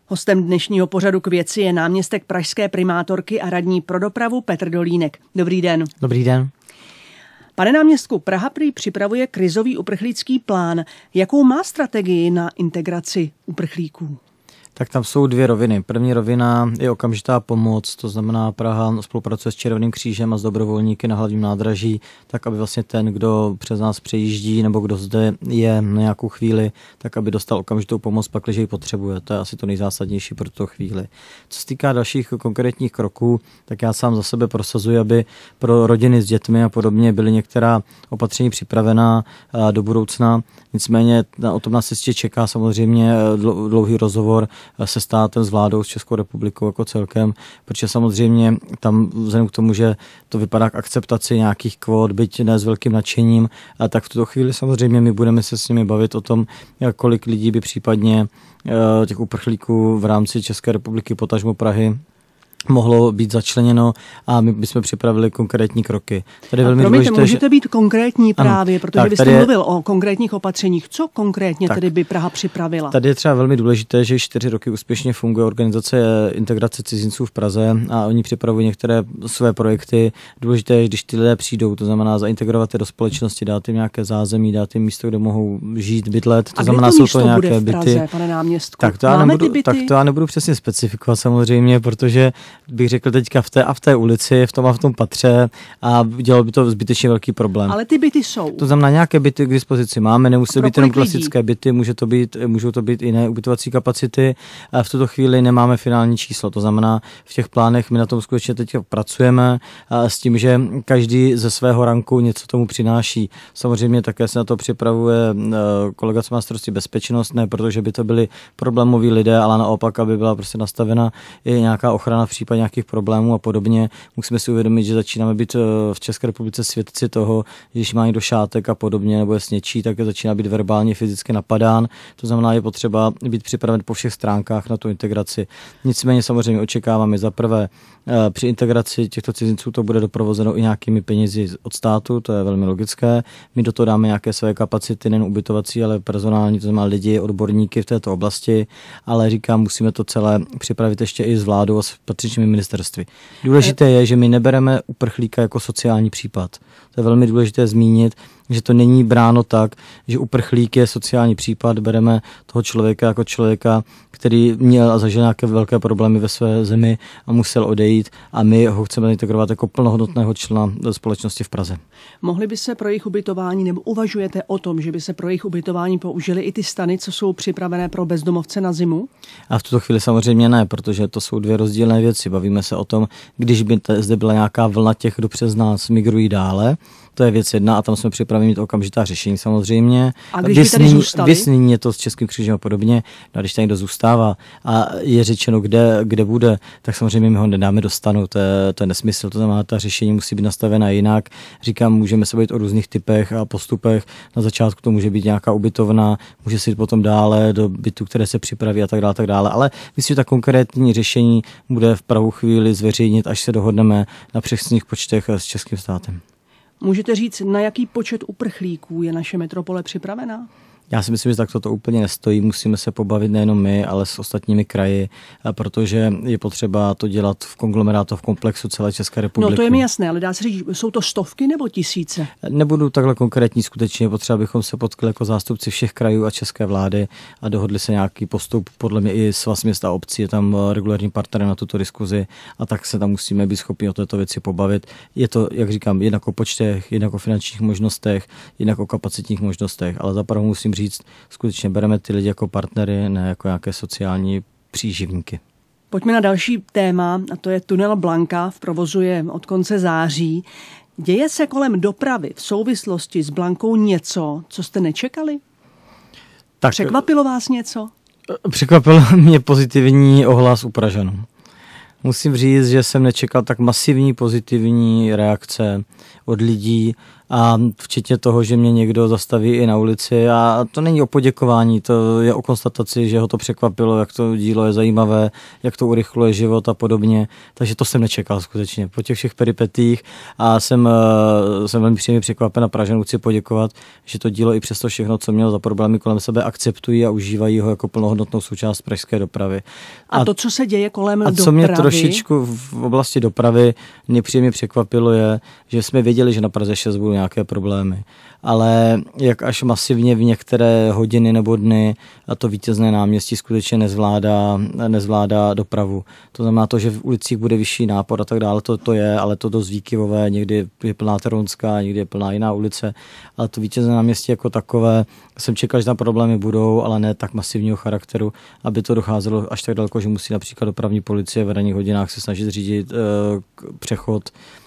Hostem dnešního pořadu K věci je náměstek pražské primátorky a radní pro dopravu Petr Dolínek. Dobrý den. Dobrý den. Pane náměstku, Praha prý připravuje krizový uprchlický plán. Jakou má strategii na integraci uprchlíků? Tak tam jsou dvě roviny. První rovina je okamžitá pomoc, to znamená Praha spolupracuje s Červeným křížem a s dobrovolníky na hlavním nádraží, tak aby vlastně ten, kdo přes nás přejíždí nebo kdo zde je na nějakou chvíli, tak aby dostal okamžitou pomoc, pakliže ji potřebuje. To je asi to nejzásadnější pro tuto chvíli. Co se týká dalších konkrétních kroků, tak já sám za sebe prosazuji, aby pro rodiny s dětmi a podobně byly některá opatření připravená do budoucna. Nicméně o tom nás ještě čeká samozřejmě dlouhý rozhovor se státem, s vládou, s Českou republikou jako celkem, protože samozřejmě tam vzhledem k tomu, že to vypadá k akceptaci nějakých kvót, byť ne s velkým nadšením, tak v tuto chvíli samozřejmě my budeme se s nimi bavit o tom, kolik lidí by případně těch uprchlíků v rámci České republiky, potažmo Prahy, mohlo být začleněno a my bychom připravili konkrétní kroky. Tady velmi důležité, můžete být konkrétní právě, ano, protože vy jste mluvil o konkrétních opatřeních. Co konkrétně tedy by Praha připravila? Tady je třeba velmi důležité, že 4 roky úspěšně funguje organizace integrace cizinců v Praze a oni připravují některé své projekty. Důležité je, když ty lidé přijdou, to znamená zaintegrovat je do společnosti, dát jim nějaké zázemí, dát jim místo, kde mohou žít, bydlet. To znamená, jsou to nějaké byty. Praze, pane náměstku? Tak to já nebudu přesně specifikovat samozřejmě, protože bych řekl teďka v té ulici, v tom a v tom patře a dělalo by to zbytečně velký problém. Ale ty byty jsou. To znamená, nějaké byty k dispozici máme, nemusí být jenom klasické byty, můžou to být jiné ubytovací kapacity. A v tuto chvíli nemáme finální číslo. To znamená, v těch plánech my na tom skutečně teď pracujeme s tím, že každý ze svého ranku něco tomu přináší. Samozřejmě také se na to připravuje kolega, co má starosti bezpečnost, ne protože by to byli problémoví lidé, ale naopak, aby byla prostě nastavena i nějaká ochrana v případě nějakých problémů a podobně. Musíme si uvědomit, že začínáme být v České republice svědci toho, že když má někdo šátek a podobně nebo je sněčí, tak začíná být verbálně, fyzicky napadán. To znamená, je potřeba být připraven po všech stránkách na tu integraci. Nicméně samozřejmě očekáváme za prvé při integraci těchto cizinců to bude doprovozeno i nějakými penězi od státu, to je velmi logické. My do toho dáme nějaké své kapacity, nejen ubytovací, ale personální, to znamená lidi, odborníky v této oblasti, ale říkám, musíme to celé připravit ještě i s vládou a s patřičnými ministerství. Důležité je, že my nebereme uprchlíka jako sociální případ. To je velmi důležité zmínit, že to není bráno tak, že uprchlík je sociální případ, bereme toho člověka jako člověka, který měl a zažil nějaké velké problémy ve své zemi a musel odejít a my ho chceme integrovat jako plnohodnotného člena společnosti v Praze. Mohli by se pro jejich ubytování, nebo uvažujete o tom, že by se pro jejich ubytování použili i ty stany, co jsou připravené pro bezdomovce na zimu? A v tuto chvíli samozřejmě ne, protože to jsou dvě rozdílné věci. Bavíme se o tom, když by zde byla nějaká vlna těch, kdo přes nás migrují dále, to je věc jedna a tam jsme připraveni mít okamžitá řešení samozřejmě. A když by tady zůstali? Je to s Českým křížem a podobně, no a když tady někdo zůstává a je řečeno, kde bude, tak samozřejmě my ho nedáme do stanu, to je nesmysl, to znamená, ta řešení musí být nastavena jinak. Říkám, můžeme se bavit o různých typech a postupech, na začátku to může být nějaká ubytovna, může se jít potom dále do bytů, které se připraví a tak dále, ale myslím, že ta konkrétní řešení bude v pravou chvíli zveřejnit, až se dohodneme na přesných počtech s českým státem. Můžete říct, na jaký počet uprchlíků je naše metropole připravena? Já si myslím, že takto to úplně nestojí. Musíme se pobavit nejenom my, ale s ostatními kraji, protože je potřeba to dělat v konglomerátu, v komplexu celé České republiky. No to je mi jasné, ale dá se říct, jsou to stovky nebo tisíce? Nebudu takhle konkrétní, skutečně potřeba, abychom se potkali jako zástupci všech krajů a české vlády a dohodli se nějaký postup. Podle mě i Svaz měst a obcí je tam regulární partner na tuto diskuzi a tak se tam musíme být schopni o této věci pobavit. Je to, jak říkám, jednak o počtech, jednak o finančních možnostech, jednak o kapacitních možnostech, ale zapravo musím říct, skutečně bereme ty lidi jako partnery, ne jako nějaké sociální příživníky. Pojďme na další téma, a to je tunel Blanka, v provozu je od konce září. Děje se kolem dopravy v souvislosti s Blankou něco, co jste nečekali? Tak, překvapilo vás něco? Překvapil mě pozitivní ohlas u Pražanů. Musím říct, že jsem nečekal tak masivní pozitivní reakce od lidí a včetně toho, že mě někdo zastaví i na ulici a to není o poděkování, to je o konstataci, že ho to překvapilo, jak to dílo je zajímavé, jak to urychluje život a podobně, takže to jsem nečekal skutečně. Po těch všech peripetích a jsem velmi příjemně překvapen a Pražanům chci poděkovat, že to dílo i přesto všechno, co mělo za problémy kolem sebe, akceptují a užívají ho jako plnohodnotnou součást pražské dopravy. A to, co se děje kolem dopravy? A co mě trošičku v oblasti dopravy nepříjemně překvapilo je, že jsme věděli, že na Praze 6 budou nějaké problémy. Ale jak až masivně v některé hodiny nebo dny a to vítězné náměstí skutečně nezvládá dopravu. To znamená to, že v ulicích bude vyšší nápor a tak dále, to je, ale to dost výkyvové, někdy je plná Teronská, někdy je plná jiná ulice, ale to vítězné náměstí jako takové, jsem čekal, že tam problémy budou, ale ne tak masivního charakteru, aby to docházelo až tak daleko, že musí například dopravní policie v ranních hodinách se snažit řídit přechod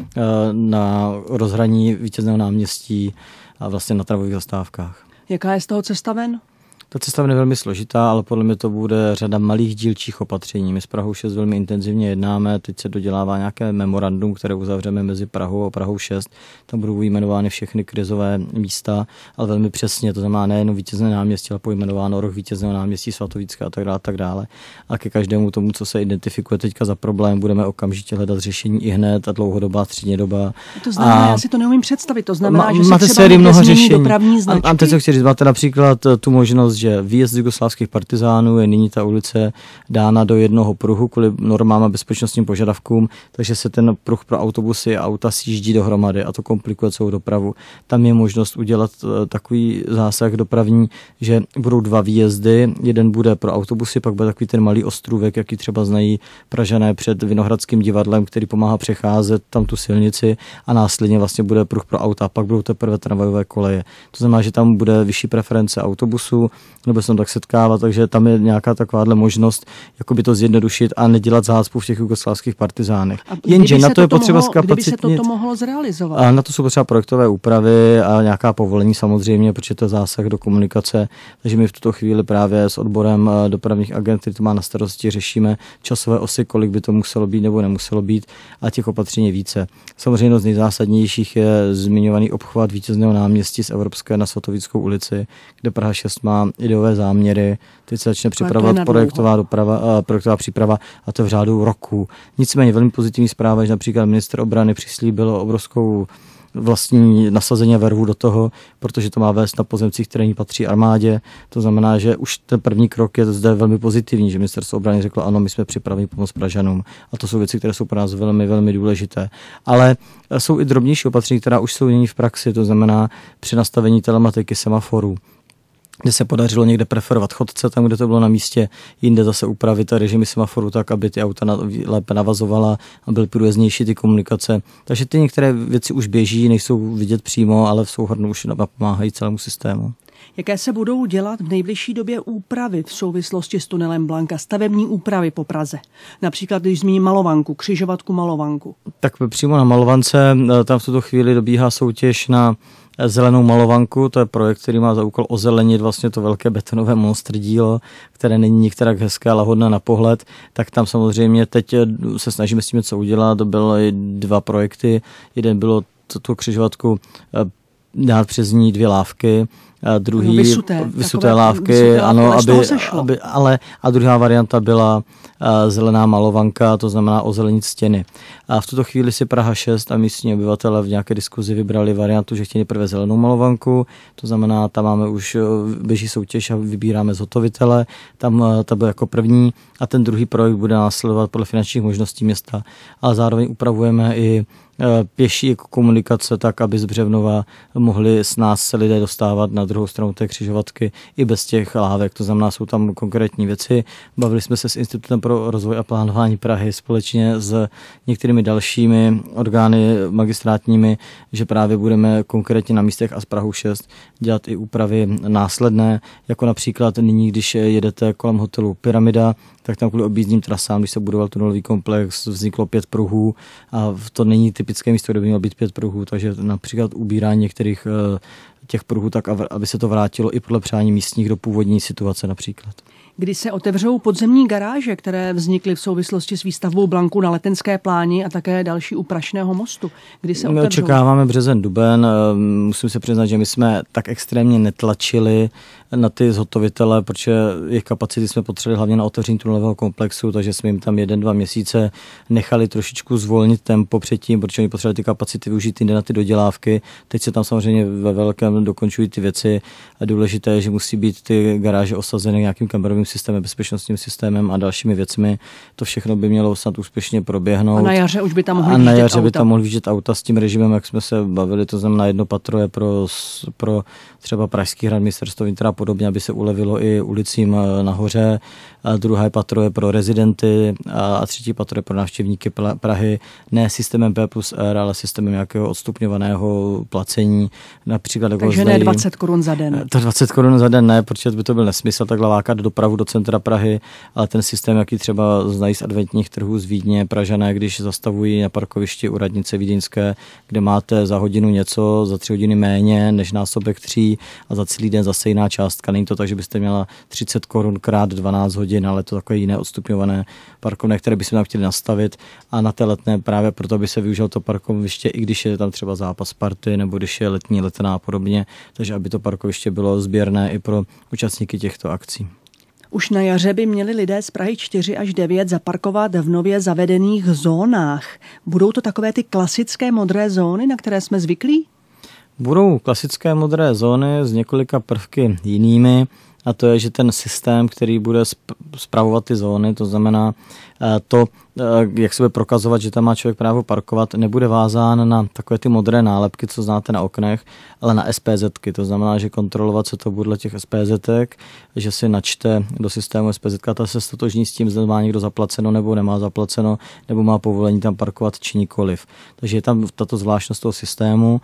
na rozhraní vítězného náměstí a vlastně na tramvajových zastávkách. Jaká je z toho cesta ven? Ta cesta je velmi složitá, ale podle mě to bude řada malých dílčích opatření. My s Prahou 6 velmi intenzivně jednáme, teď se dodělává nějaké memorandum, které uzavřeme mezi Prahou a Prahou 6. Tam budou vyjmenovány všechny krizové místa, ale velmi přesně, to znamená nejen vítězné náměstí, ale pojmenováno roh vítězného náměstí Svatovícka a tak dále. A ke každému tomu, co se identifikuje teďka za problém, budeme okamžitě hledat řešení i hned a dlouhodobá, střednědobá. To znamená, já si to neumím představit, to znamená, že máte se třeba mnoho řešení dopravní značky. A teď co chci říct, máte například tu možnost, že výjezd jugoslávských partizánů je nyní ta ulice dána do jednoho pruhu kvůli normám a bezpečnostním požadavkům, takže se ten pruh pro autobusy a auta sjíždí dohromady a to komplikuje celou dopravu. Tam je možnost udělat takový zásah dopravní, že budou 2 výjezdy, jeden bude pro autobusy, pak bude takový ten malý ostrůvek, jaký třeba znají Pražané před Vinohradským divadlem, který pomáhá přecházet tam tu silnici a následně vlastně bude pruh pro auta, pak budou teprve tramvajové koleje. To znamená, že tam bude vyšší preference autobusu, nebo se tam tak setkávat, takže tam je nějaká takováhle možnost jakoby to zjednodušit a nedělat zácpu v těch jugoslávských partizánech. Jenže na to je potřeba zkapacitnit. Kdyby se toto mohlo zrealizovat? A na to jsou potřeba projektové úpravy a nějaká povolení samozřejmě, protože to je zásah do komunikace. Takže my v tuto chvíli právě s odborem dopravních agent, který to má na starosti, řešíme časové osy, kolik by to muselo být nebo nemuselo být a těch opatření více. Samozřejmě jedno z nejzásadnějších je zmiňovaný obchvat vítězného náměstí z Evropské na Svatovickou ulici, kde Praha 6 má ideové záměry. Teď se začne připravovat projektová příprava a to v řádu roku. Nicméně velmi pozitivní zpráva, že například ministr obrany přislíbil obrovskou vlastní nasazení a vervu do toho, protože to má vést na pozemcích, které patří armádě. To znamená, že už ten první krok je zde velmi pozitivní, že ministerstvo obrany řeklo, ano, my jsme připraveni pomoct Pražanům. A to jsou věci, které jsou pro nás velmi, velmi důležité. Ale jsou i drobnější opatření, která už jsou nyní v praxi, to znamená přenastavení telematiky semaforů, kde se podařilo někde preferovat chodce, tam, kde to bylo na místě, jinde zase upravit a režimy semaforu tak, aby ty auta lépe navazovala a byly průjezdnější ty komunikace. Takže ty některé věci už běží, nejsou vidět přímo, ale v souhrnu už napomáhají celému systému. Jaké se budou dělat v nejbližší době úpravy v souvislosti s tunelem Blanka, stavební úpravy po Praze? Například, když zmíním Malovanku, křižovatku Malovanku. Tak přímo na Malovance, tam v tuto chvíli dobíhá soutěž na zelenou Malovanku, to je projekt, který má za úkol ozelenit vlastně to velké betonové monstr dílo, které není některak hezké, ale hodné na pohled, tak tam samozřejmě teď se snažíme s tím něco udělat, to byly 2 projekty, jeden bylo tu křižovatku dát přes ní 2 lávky, a druhý vysuté lávky, ano, a druhá varianta byla zelená Malovanka, to znamená ozelenit stěny. A v tuto chvíli si Praha 6 a místní obyvatele v nějaké diskuzi vybrali variantu, že chtějí nejprve zelenou Malovanku, to znamená, tam máme už běží soutěž a vybíráme zhotovitele, tam ta byl jako první a ten druhý projekt bude následovat podle finančních možností města, ale zároveň upravujeme i pěší komunikace tak, aby z Břevnova mohli s nás se lidé dostávat na druhou stranu té křižovatky i bez těch lávek. To znamená, jsou tam konkrétní věci. Bavili jsme se s Institutem pro rozvoj a plánování Prahy společně s některými dalšími orgány magistrátními, že právě budeme konkrétně na místech a z Prahu 6 dělat i úpravy následné, jako například nyní, když jedete kolem hotelu Pyramida, tak tam kvůli objízdním trasám, když se budoval tunelový komplex, vzniklo 5 pruhů a to není typické místo, kde by mělo být 5 pruhů, takže například ubírání některých těch pruhů tak, aby se to vrátilo i podle přání místních do původní situace například. Kdy se otevřou podzemní garáže, které vznikly v souvislosti s výstavbou Blanku na Letenské pláni a také další u Prašného mostu? Kdy se otevřou? My očekáváme březen, duben. Musím se přiznat, že my jsme tak extrémně netlačili na ty zhotovitele, protože jejich kapacity jsme potřebovali hlavně na otevření tunelového komplexu, takže jsme jim tam 1-2 měsíce nechali trošičku zvolnit tempo předtím, protože oni potřebovali ty kapacity využít jinde na ty dodělávky. Teď se tam samozřejmě ve velkém dokončují ty věci. A důležité je, že musí být ty garáže osazeny nějakým kamerovým systémem, bezpečnostním systémem a dalšími věcmi. To všechno by mělo snad úspěšně proběhnout. A na jaře už by tam mohli vyjíždět auta. A na jaře by tam mohli vyjíždět auta s tím režimem, jak jsme se bavili, to znamená jedno patro je pro třeba Pražský hrad, ministerstvo vnitra a podobně, aby se ulevilo i ulicím nahoře. A druhé patro je pro rezidenty a třetí patro je pro návštěvníky Prahy. Ne systémem P+R, ale systémem nějakého odstupňovaného placení. Například takže ne 20 korun za den. To 20 korun za den ne, protože by to byl nesmysl takhle lákat dopravu do centra Prahy, ale ten systém, jaký třeba znají z adventních trhů z Vídně, Pražané, když zastavují na parkovišti u radnice vídeňské, kde máte za hodinu něco, za 3 hodiny méně než násobek 3 a za celý den zase jiná částka. Není to tak, že byste měla 30 korun krát 12 hodin, ale to takové jiné odstupňované parkovné, které bychom tam chtěli nastavit a na té Letné právě proto by se využilo to parkoviště, i když je tam třeba zápas party nebo když je letní Letná a podobně, takže aby to parkoviště bylo sběrné i pro účastníky těchto akcí. Už na jaře by měli lidé z Prahy 4 až 9 zaparkovat v nově zavedených zónách. Budou to takové ty klasické modré zóny, na které jsme zvyklí? Budou klasické modré zóny s několika prvky jinými, a to je, že ten systém, který bude spravovat ty zóny, to znamená to, jak se bude prokazovat, že tam má člověk právo parkovat, nebude vázán na takové ty modré nálepky, co znáte na oknech, ale na SPZ-ky. To znamená, že kontrolovat se to bude těch SPZ-ek, že si načte do systému SPZ-ka, ta se stotožní s tím, zda má někdo zaplaceno nebo nemá zaplaceno, nebo má povolení tam parkovat či nikoliv. Takže je tam tato zvláštnost toho systému.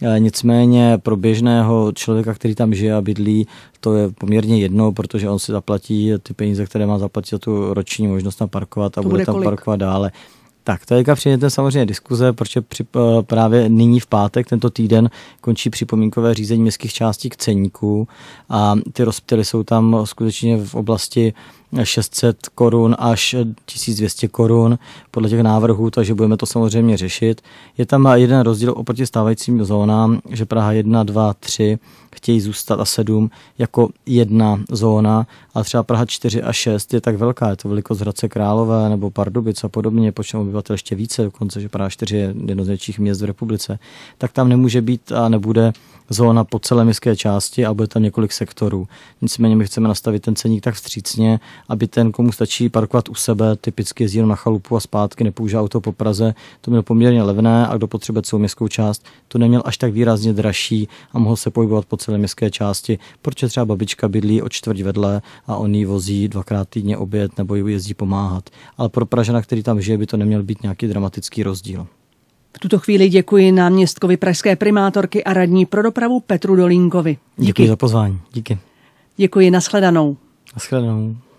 Nicméně pro běžného člověka, který tam žije a bydlí, to je poměrně jedno, protože on si zaplatí ty peníze, které má zaplatit za tu roční možnost tam parkovat a bude tam parkovat dále. Tak, to je předmětem samozřejmě diskuze, protože právě nyní v pátek, tento týden, končí připomínkové řízení městských částí k ceníku a ty rozptyly jsou tam skutečně v oblasti 600 korun až 1200 korun podle těch návrhů, takže budeme to samozřejmě řešit. Je tam jeden rozdíl oproti stávajícím zónám, že Praha 1, 2, 3 chtějí zůstat a 7 jako jedna zóna, a třeba Praha 4 a 6 je tak velká, je to velikost Hradce Králové nebo Pardubic a podobně, počtem obyvatel ještě více, dokonce, že Praha 4 je jedno z největších měst v republice, tak tam nemůže být a nebude zóna po celé městské části a bude tam několik sektorů. Nicméně my chceme nastavit ten ceník tak vstřícně, aby ten, komu stačí parkovat u sebe, typicky jezdí na chalupu a zpátky, nepoužívá auto po Praze, to mělo poměrně levné, a kdo potřebuje celou městskou část, to neměl až tak výrazně dražší a mohl se pohybovat po celé městské části, protože třeba babička bydlí o čtvrť vedle a on jí vozí 2krát týdně oběd nebo jí jezdí pomáhat. Ale pro Pražana, který tam žije, by to neměl být nějaký dramatický rozdíl. V tuto chvíli děkuji náměstkovi pražské primátorky a radní pro dopravu Petru Dolínkovi. Děkuji za pozvání. Díky. Děkuji, nashledanou. Nashledanou.